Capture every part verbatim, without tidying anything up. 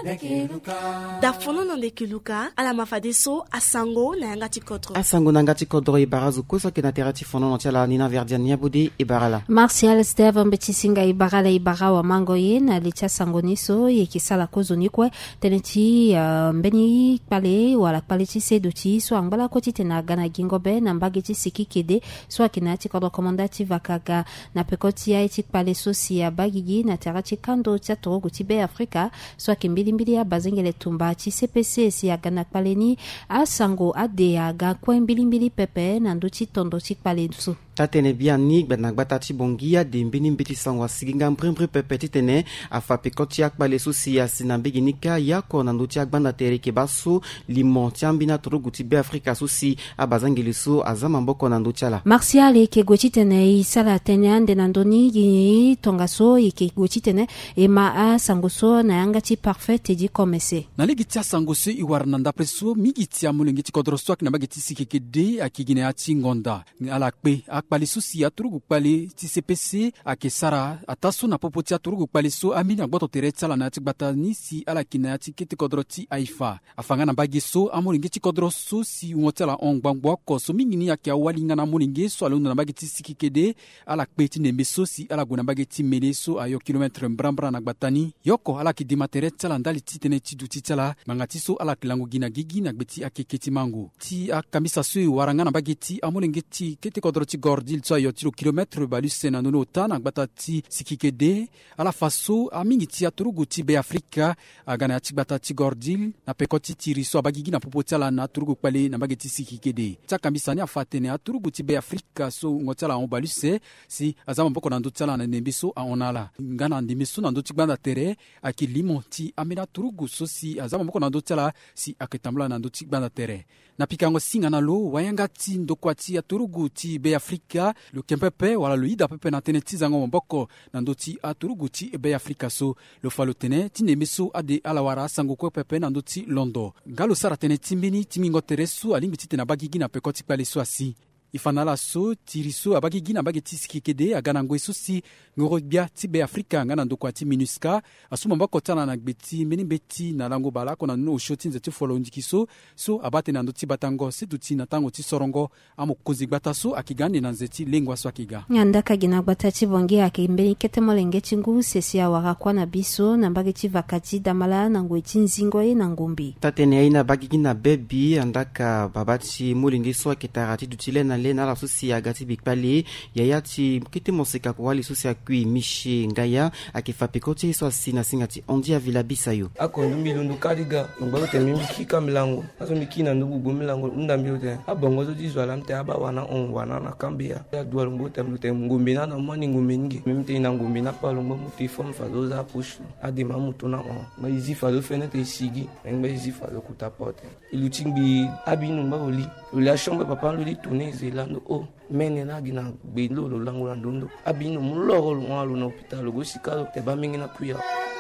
dafono na ndekiluka ala mafadeso asango na yanga tikodro asango na yanga tikodro ibarazu kosa ke na terati fono no tiala nina verdian nyabudi ibarala Martial Steve mbetisinga ibarala ibarawa mango ye na licha sangoniso yekisala kozonikwe teneti uh, mbeni pale wala pale tise doti so angala koti tena gana gingobe na mbageti sikikede so akinati kodro komandati vakaga na pekoti ya etik pale sosi ya bagigi na terati kando tia torogo tibe Afrika so akimbili mbili ya bazengele tumba ti C P C si ya gana paleni asango ade ya ga kwembili mbili pepe na ndochi tondo tik pale dusu tatene bia ni benak batati bongia de mbini mbiti sangwa siginga mbrimbri pepe titene afa pekoti ya pale sosi ya sinambigi nika yako na ndoti ya gbanda tereke basu limon tiambina torogo tibe Afrika sosi abazengele so azama mboko na ndoti ala Martial ke gochitene isala tene ande na ndoni gi tongaso ke gochitene e ma a sangoso na yanga ti parfait di komese na ligi tia sangoso iwarna ndapreso migi tia mulengi ti kodroswak na bageti sikekede akigine ati ngonda ala kpe akpali susi aturugu kpali ti C P C akesara ataso na popoti aturugu kpali so amini agboto tere tsala na tigbata ni si ala kina ati kete kodroti aifa afanga na bagi so amulengi ti kodroso si ngotela ongbangbo ko so mingi ni akia walinga na mulengi so alunda na bageti sikekede ala kpe ti nembeso si ala gona bageti meleso ayo kilometre mbrambra na gbatani yoko ala ki dimatere tsala ndali ti tene ti duti tsala mangati so ala kilango gina gigi na gbeti akeketi mango ti akamisa so waranga na bageti amolenge ti kete kodro ti gordil so ayo ti kilometre baluse na nono ta na gbata ti sikikede ala faso amingi ti aturugu ti be Afrika agana ti gbata ti gordil na pekoti ti riso abagigi na popo tsala na aturugu kpale na bageti sikikede ti akamisa ni afatene aturugu ti be Afrika so ngotsala on baluse si azama mboko na ndo tsala na nembiso a onala ngana ndimiso na ndo ti gbanda tere akilimo ti amena turugu sosi azama mboko na ndo tsala si aketambula na ndo ti gbanda tere na pikango singa na lo wayanga ti ndokwa ti aturugu ti be Afrika lo kempepe wala lo ida pepe na tene ti zango mboko na ndo ti aturugu ti be Afrika so lo falo tene ti nemiso ade alawara sango ko pepe na ndo ti londo ngalo sara tene timbini timingo tere su alingi ti tena bagigi na pekoti pale so asi ifanala so tiriso abagigi na bageti sikikede agana ngwe sosi ngorobia ti be Afrika ngana ndokwa ti minuska asuma mbako tana na gbeti meni beti na lango bala kona no shoti nzeti folo ndikiso so abate na ndoti batango seduti na tango ti sorongo amo kozi gbata so akigande na nzeti lengwa so akiga nyandaka gina gbata ti bongi akimbe kete molenge chingu sesi awara kwa na biso na bageti vakati damala na ngwe ti nzingo e na ngombi tatene aina bagigi na bebi andaka babati molenge so akitarati dutile na na la sosi ya gati bikpali yaya ti kete moseka ko wali sosi akui mishi ngaya akifa pekoti so sina singa ti ondi ya vila bisayo akondu milundu kadiga ngba te mimi kika milango aso mikina ndugu go milango ndambio te abongo zo dizwala mte aba wana on wana na kambia ya dual ngo te mte ngombi na na mani ngombi ngi mimi te na ngombi na palo ngo muti fom fa zo za push adi mamuto na on ma izi fa lo fene te sigi ngba izi fa lo kutapote iluchimbi abinu ngba oli la chambre papa lo di tourner lando o mene na gina belo lo lango la ndondo abino muloro lo lo na hospital go sikalo te ba mingi na kuya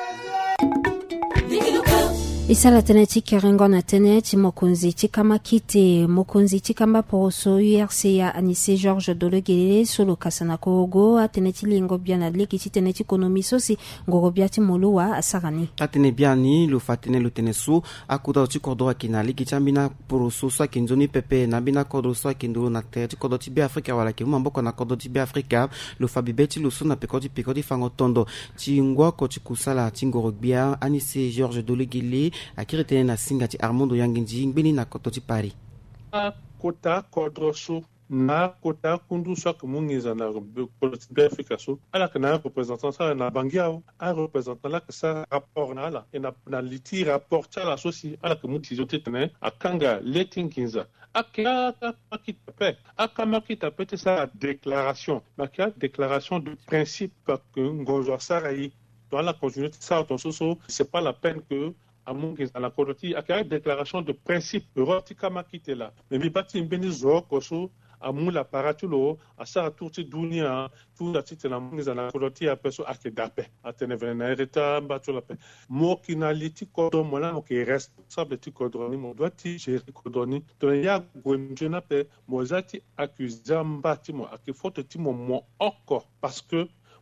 isala tene ti kerengo na tene ti mokonzi ti kama kite mokonzi ti kamba poroso U R C ya Anissé Georges Dologelele solo kasana kogo atene ti lingo bia na leki ti tene ti ekonomi sosi ngoro bia ti molowa asarani atene bia ni lo fatene lo tene so akuda ti kordo akina leki ti ambina poroso so akinzoni pepe na bina kordo so akindo na te ti kordo ti be Afrika wala ke mboko na kordo ti be Afrika lo fabibe ti lo so na pekoti pekoti fango tondo ti ngwa ko ti kusala ti ngoro bia Anissé Georges Dologelele akirete na singa ti Armando Yanginji ngbeni na koto ti Paris kota kodroso na kota kundu so ke mungiza na politique Afrika so ala kana représentant ça na bangiao a représentant la que ça rapport na la na na liti rapport ça la soci ala que muti zote tene akanga letinkinza akya akitape akamakita peut ça déclaration makia déclaration de principe que ngozo sarai dans la conjoncture ça ton soso c'est pas la peine que amungi à la kodoti akaya déclaration de principe roti kama kitela mais mi bati mbeni zo koso amula paratulo asa turti dunia tu da titela mungi à la kodoti a peso akedape atene vena ereta batula pe mo kinaliti kodo mola mo ki responsable ti kodoni mo doit ti gérer kodoni to ya gonjena pe mozati accusamba ti mo akifoto ti mo mo encore parce que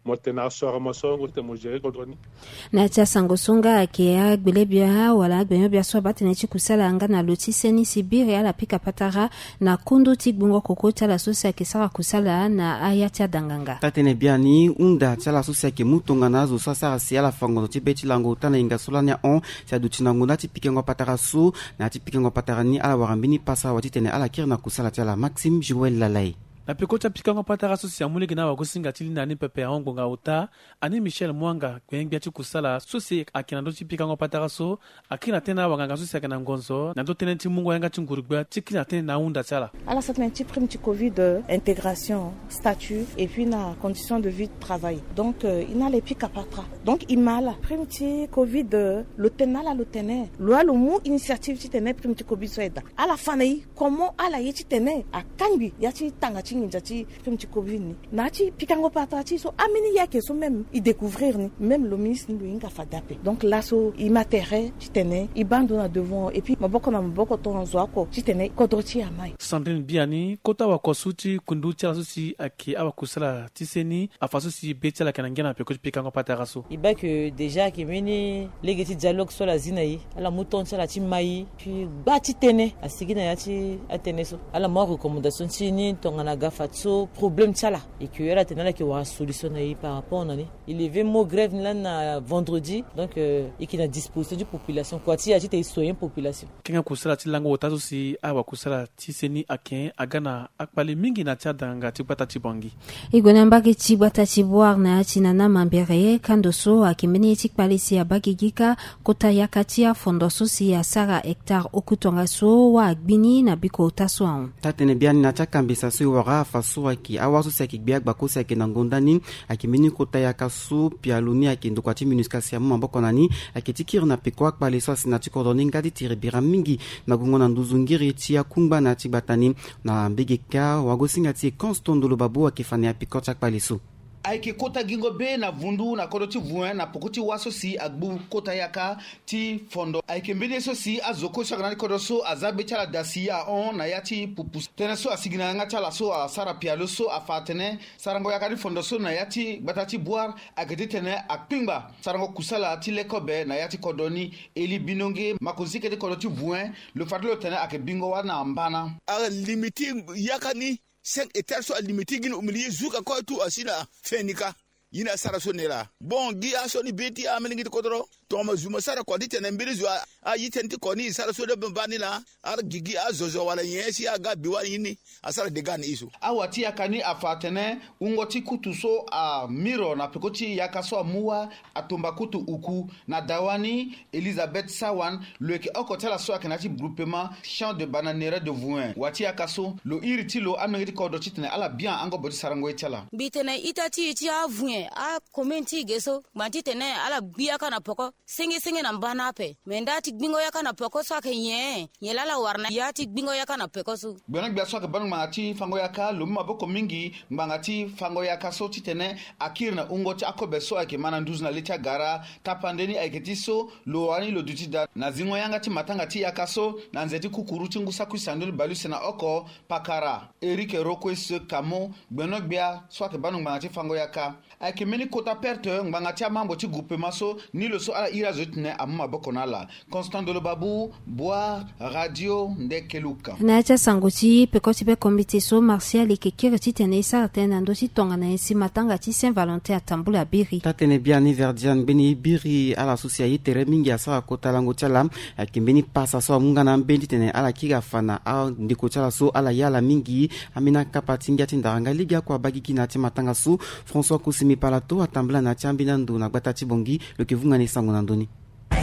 motena sora masongo te mojere kodroni na cha sangosonga ke agbele bia wala agbenyo bia so batene chikusala anga na lotiseni sibiri ala pika patara na kundu tigbungo kokota la sosia ke sara kusala na ayacha danganga tatene biani unda chala sosia ke mutonga nazo sasa si ala fango tibeti lango tana inga solanya on sa dutinango na tipikengo patara su na tipikengo patara ni ala warambini pasa watitene ala kirna kusala chala Maxime Joël Lalay na pekota pikango patara sosia muliki na wakusinga tili nani pepe hongo ngauta ani Michel Mwanga kwengbia chikusala sosi akina ndo pikango patara so akina tena wanganga sosi akina ngonzo na ndo tena timungo yanga chingurugba tikina tena na unda chala ala satna ti prime ti covid intégration statut et puis na condition de vie de travail donc euh, ina les pika patra donc imala prime ti covid euh, le tenala le tene loi le mot initiative ti tene prime ti covid soeda ala fanai comment ala yeti tene akangi yati tanga njati comme tu covini nati pikango patati so amini yake so même y découvrir ni même le ministre lui inga fadape donc là so il m'intéresse titene i bando na devant et puis maboko na maboko to nzo ko titene kodroti amai Sandrine Biani kota wa kosuti kundu chala susi aki awa kusala tiseni afaso si betela kanangena pe ko pikango pataraso iba que déjà que meni legeti dialogue sur la zinayi ala mouton chala ti mai puis ba titene asigina yati atene so ala mo recommandation tini tongana gafatso problème tchala et que elle a tenu que wa solution par rapport nani il est mo grève là vendredi donc euh, et qui a disposition du population quoi ti agite historien population kinga kusala ti lango tazo si awa kusala ti seni aken agana akpale mingi na tadanga ti pata ti bangi igona mbaki ti bata ti boar na tinana mambere kandoso akimeni ti kpale si abagigika kota yakati a fondoso si a sara hectare okutonga so wa agbini na biko taso an tatene biani na chakambisa so wara faso aki awaso saki biak bakosa aki nangondani aki mini kota yakasu pialuni aki ndokwati minuskasi amu mamboko nani aki tikir na peko akpale so asinati kordoni ngadi tiribira mingi na gungo na nduzungiri ti akumba na tibatani na mbegeka wagosinga ti konstondolo babu akifani apiko chakpale so aike kota gingo be na vundu na kodoti vuen na pokoti waso si agbu kota yaka ti fondo aike mbede so si azoko shagana kodoso azabe chala dasi a on na yati pupus tene so asigina nga chala so a sara pialo so afatene sarango yaka di fondo so na yati batati boar agede tene akpingba sarango kusala ti lekobe na yati kodoni eli binonge makozike de kodoti vuen le fadlo tene ake bingo wana mbana a limiting yakani cinq hectares so limité gin umili zuka ko tu asina fenika yina sara sonela bon gi asoni beti ameni git kodro to ma zuma sara ko ditene mbiri zu a yitenti ko ni sara so de banila ar gigi azozo wala yesi aga biwa yini asara de gani isu awati yakani afatene ungoti kutu so a miro na pekoti yakaso amuwa atomba kutu uku na dawani Elizabeth Sawan leke okotela so akanati groupement champ de bananera de Vouin wati yakaso lo iritilo ameni ko do titene ala bien ango bodi sarango etala bitene itati ti Vouin a komenti geso manti tene ala bia kana poko singi singi na mbana pe menda ti bingo yaka na poko so akenye yelala warna ya ti bingo yaka na poko so bwana bia so akabanu mangati fango yaka lo maboko mingi mbangati fango yaka so titene akirna ungoti akobeso ake mana nduzu na lecha gara tapandeni aiketiso lo wani lo dutida na zingo yanga ti matanga ti yaka so na nzeti kukuru tingusa kusandul baluse na oko pakara Eric Rokwese kamo bwana bia so akabanu mangati fango yaka ake meni kota perte ngangati amambo ti groupement so ni lo so ala ira zotne amma bokonala Constant de Babu bois radio ndekeluka na cha sangoti pekoti be komite so martial ekekere ti tene sa tena ndo si tonga na si matanga ti Saint Valentin atambula biri tatene biani verdian beni biri ala sosia yitere mingi asa kota lango chala akimbeni pasa so munga na mbendi tene ala kiga fana a ndiko chala so ala yala mingi amina kapati ngati ndanga liga kwa bagiki na ti matanga so François Kusimi palato atambula na chambina ndo na batati bongi le kivunga ne sango na ndoni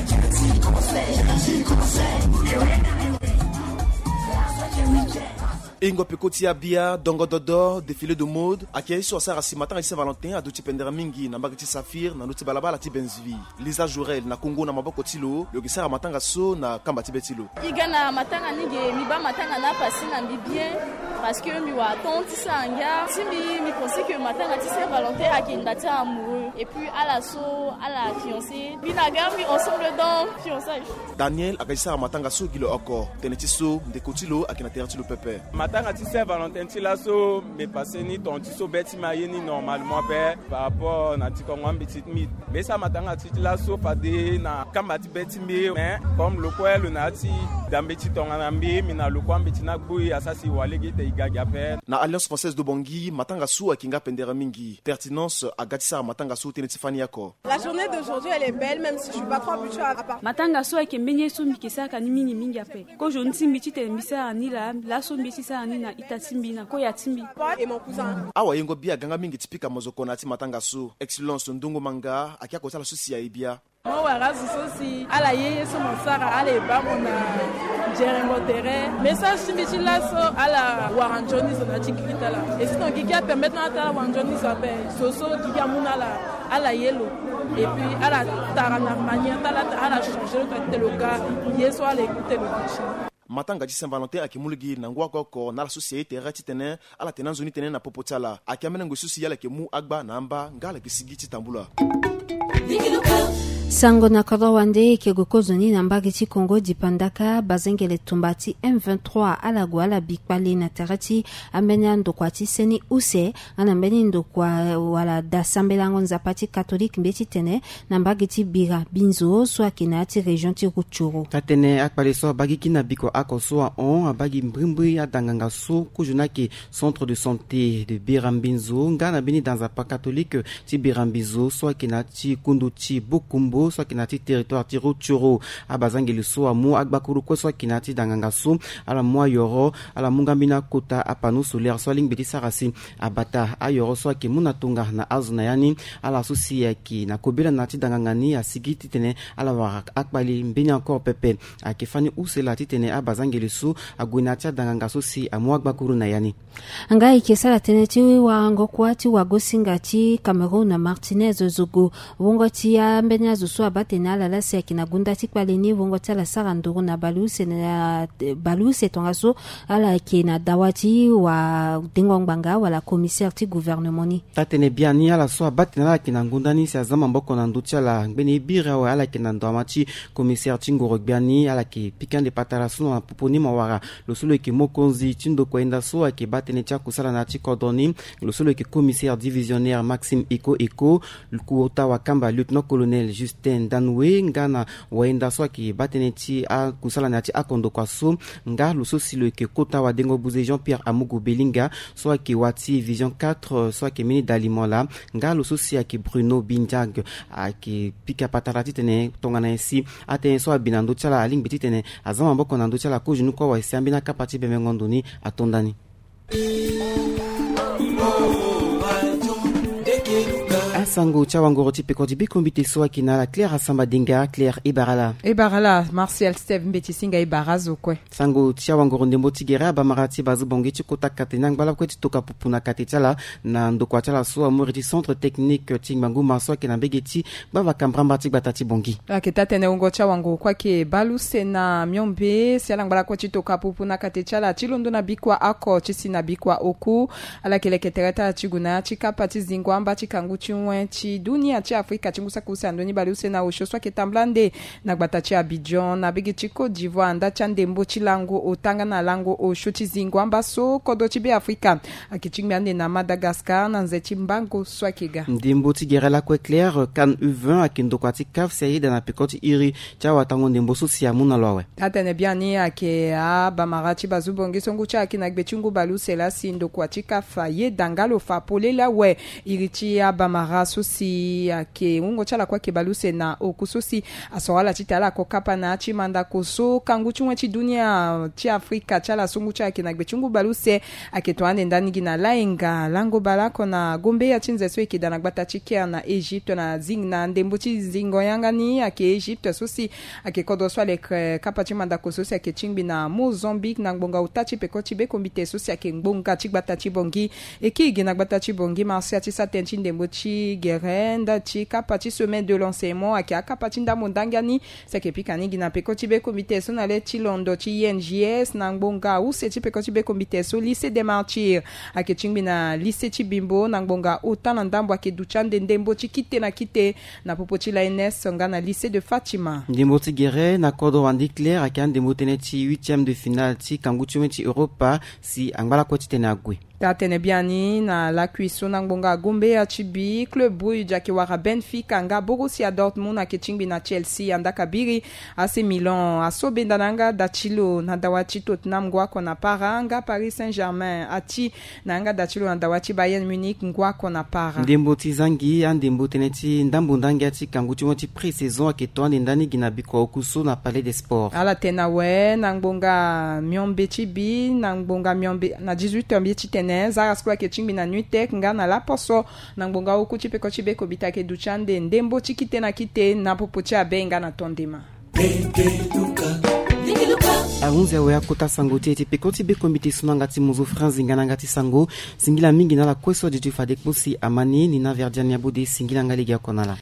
Ingo pekoti ya bia dongo dodo défilé de mode akei so sara si matanga Saint Valentin a duti pendera mingi na mbagati Safir na nuti balabala ti Benzvi Lisa Jourel na Congo na maboko tilo le kisara matanga so na kamba ti betilo igana matanga nige mi ba matanga na pasi na mi bien parce que mi wa tonti sanga si mi mi pensais que matanga ti Saint Valentin akinda ta amoureux et puis à la so à la fiancée. Puis na gambi ensemble dans fiançailles. Daniel akajisa matanga so gilo oko teneti so ndekotilo akina terti lo pepe. Matanga ti Saint Valentin ti la so me passé ni ton ti so beti maye ni normalement pe par rapport na ti kongo petit mi. Mais ça matanga ti la so fade na kamba ti beti mi mais comme le quoi le na ti dambeti ton anambi mi na le quoi beti na bui asasi walegi te igaga pe. Na Alliance Française de Bangui matanga so akinga pendera mingi. Pertinence agatisa matanga so teneti fani yako. La journée d'aujourd'hui elle est belle même si je suis pas trop habituée à part. Matanga so ke menye so mikisa ka ni mini mingi ape. Ko je nti miti te misa ni la la so mbisi sa ni na itatimbi na ko ya timbi. Et mon cousin. Awa yengo bia ganga mingi tipika mozoko na ti matanga so. Excellence ndungu manga akia ko sala susi ya ibia. Mo wara sosi ala yeye so monsara ala ba mona Jérémo terrain message simiti la so ala waranjoni so na tikita la. Et sinon qui a permettre na ta waranjoni so ape soso qui a mona la ala yelo. Et puis à la tarana manière à la à la changer le teloka yeso ala écouter le coach. Matanga di Saint Valentin akimuligi na ngwa koko na la société rati tene ala tenanzoni tene na popotala akamena ngosusi yala ke mu agba na amba ngala kisigi titambula. Sango na kodo wande ke gokozoni na mbagi ti Congo dipandaka bazengele tumbati M vingt-trois ala gwala bikpali na terati amenya ndokwati seni use ana mbeni ndokwa wala da sambelango nzapati catholique mbeti tene na mbagi ti bira binzo so kina ti region ti Rutshuru. Tatene akpale so bagi kina biko ako so on abagi mbrimbri ya danganga so kujuna ki centre de santé de Birambinzo ngana bini dans un pas catholique ti Birambizo so kina ti kundu ti Bukumbo so kinati territoire ti Rutshuru abazangeli so amu agbakuru ko so kinati danganga so ala mwa yoro ala mungambina kota apanu solaire so ling beti sarasi abata ayoro so ki muna tunga na azuna yani ala susi ya ki na kobela nati danganga ni asigiti tene ala wa akbali mbini encore pepe akifani usela titene abazangeli so agwinati danganga so si amu agbakuru na yani anga ikesala tene ti wa ngokwa ti wa gosinga ti Cameroun na Martinez Zogo wongo ti ya mbenya zo so abatena la la seki na gunda ti kwaleni wongo ti la sara nduru na baluse na baluse tongaso ala ki na dawati wa dingongbanga wala commissaire ti gouvernement ni tatene biani ala so abatena la ki na ngunda ni sa zama mboko na nduti ala ngbeni bira wa ala ki na ndama ti commissaire ti ngoro biani ala ki pikande patala so na poponi mawara lo solo ki mokonzi ti ndoko enda so ki batene ti akusala na ti kodoni lo solo ki commissaire divisionnaire Maxime Eko Eko kuota wa kamba lieutenant colonel Justin Danwe ngana waenda so ki batene ti a kusala na ti akondo kwa so nga lo so silo ke kota wa dengo buze Jean Pierre Amugu Belinga so ki wati vision quatre so ki mini dalimola nga lo so si ki Bruno Binjang a ki pika patarati tene tongana esi ate so binando chala aling bititene azama mboko nando chala ko junu ko wa siambina kapati be mengondoni atondani. Sango chawangoro ti pekodi bikombite so akina la Claire Asamba Dinga Claire Ibarala Ibarala Martial Steve Mbeti singa Ibarazo kwe Sango chawangoro ndembo tigera ba marati bazu bongi ti kota katena ngala kweti toka pupuna katetala na ndokwa tala so amori ti centre technique ti mangu maso akina begeti ba va kambramba ti batati bongi aketa tene ungo chawango kwa ke baluse na myombe siala ngala kweti toka pupuna katetala ti londo na bikwa ako ti sina bikwa oku ala keleke tereta ti guna ti kapati zingwamba ti kangu ti ti dunia ti Afrika ti ngusa kusa ndoni baluse na osho swa ke tamblande na gbata ti Abidjan na bigi ti Côte d'Ivoire nda ti ndembo ti lango otanga na lango osho ti zingwamba so kodo ti be Afrika akiti ngande na Madagascar na nze ti mbango swa kega ndembo ti gerela kwe clair kan U vingt akindo kwa ti kaf seida na pikoti iri ti awatango ndembo so si amuna lowe atene biani ake a bamara ti bazubongi songu ti akina gbe ti ngu baluse la si ndo kwa ti kaf ye dangalo fa polela we iri ti abamara susi ake ungo chala kwa ke baluse na okususi asowala titala ko kapa na chi manda koso kangu chumwe chi dunia chi Afrika chala sungu cha ke na gbechungu baluse ake toane ndani gina lainga lango balako na gombe ya chinze so ke dana gbata chikia na Egypte na zing na ndembo chi zingo yanga ni ake Egypte susi ake kodo swale kapa chi manda koso si ake chingbi na Mozambique na ngbonga utachi peko chi be kombite susi ake ngbonga chi gbata chi bongi eki gina gbata chi bongi marsia chi saten chi ndembo chi Guerre ndati kapati semaine de l'enseignement ake kapati nda mondangani seke pikani gina pekoti be comité so na le tilondo ti I N J S na ngbonga u se ti pekoti be comité so lycée des martyrs ake chingbi na lycée ti Bimbo na ngbonga uta na ndambo ake duchande ndembo ti kite na kite na popoti la N S nga na lycée de Fatima ndembo ti Guerre na kodo wandi clair ake ndembo tene ti huitième de finale ti kangutu ti Europa si angbala ko ti tene agwe tatene biani na la cuisson na ngbonga Gombe ya chibi Club Brugge ake wara Benfica nga Borussia Dortmund ake chingbi na Chelsea anda kabiri A C Milan asobe ndananga dachilo na dawachi Tottenham ngwako na para nga Paris Saint-Germain ati nanga dachilo na dawachi Bayern Munich ngwako na para ndembo ti zangi andembo teneti ndambo ndangi ati kangutu ti pré-saison ake toande ndani gina biko okuso na Palais des Sports ala tena we na ngbonga Miombe chibi na ngbonga Miombe na dix-huit heures ti tene zara skwa ke chingbi na nuitek nga na la poso na ngbonga oku ti peko ti be kobita ke duchande ndembo ti kite na kite na popo ti abenga na tondema arunzi awe akota sango ti eti peko ti be komite so na nga ti muzo france nga na nga ti sango singila mingi na la kweso di ti fadek musi amani ni na verdiani abode singila nga legi akona la